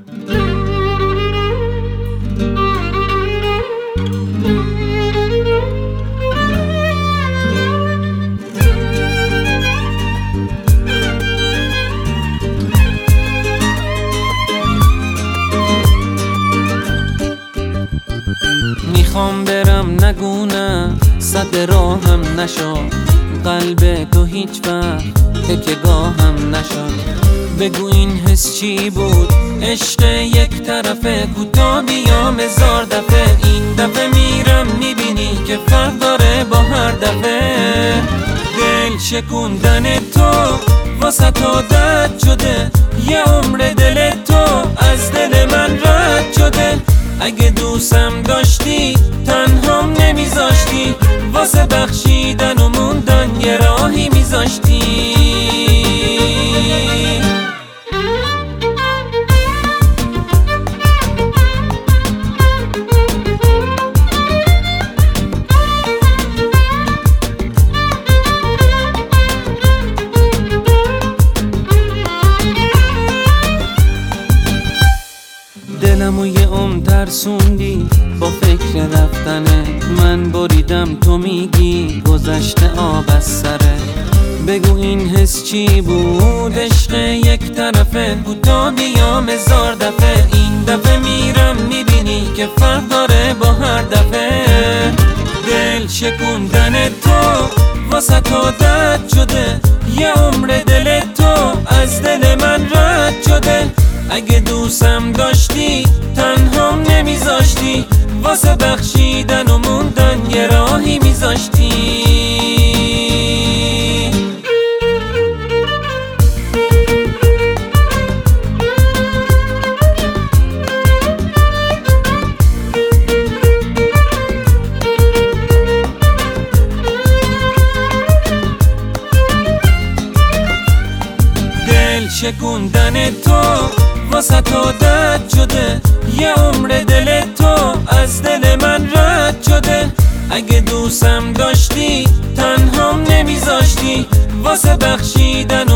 میخوام برم نگونه صد راهم نشد، قلب تو هیچ وقت تکیه‌گاهم نشد. بگو این حس چی بود؟ عشق یک طرفه، کوتاه بیام هزار دفعه. این دفعه میرم میبینی که فرق داره با هر دفعه. دل شکوندن تو واسه تو عادت شده، یه عمر دل تو از دل من رد شده. اگه دوستم داشتی تنهام نمیذاشتی، واسه بخشیدن و موندن یه راهی میذاشتی. دلمو یه عمر ترسوندی با فکر رفتنه. من بریدم تو میگی گذشته آب از سره. بگو این حس چی بود؟ عشق یک طرفه، کوتاه بیام هزار دفعه. این دفعه میرم میبینی که فرق داره با هر دفعه. دل شکوندن تو واسه تو عادت شده، یه عمر دل تو از دل من رد شده. اگه دوستم داشتی تنهام نمیذاشتی، واسه بخشیدن و موندن یه راهی میذاشتی. دل شکوندن تو واسه تو عادت شده، یه عمر دل تو از دل من رد شده. اگه دوستم داشتی تنهام نمیذاشتی، واسه بخشیدن و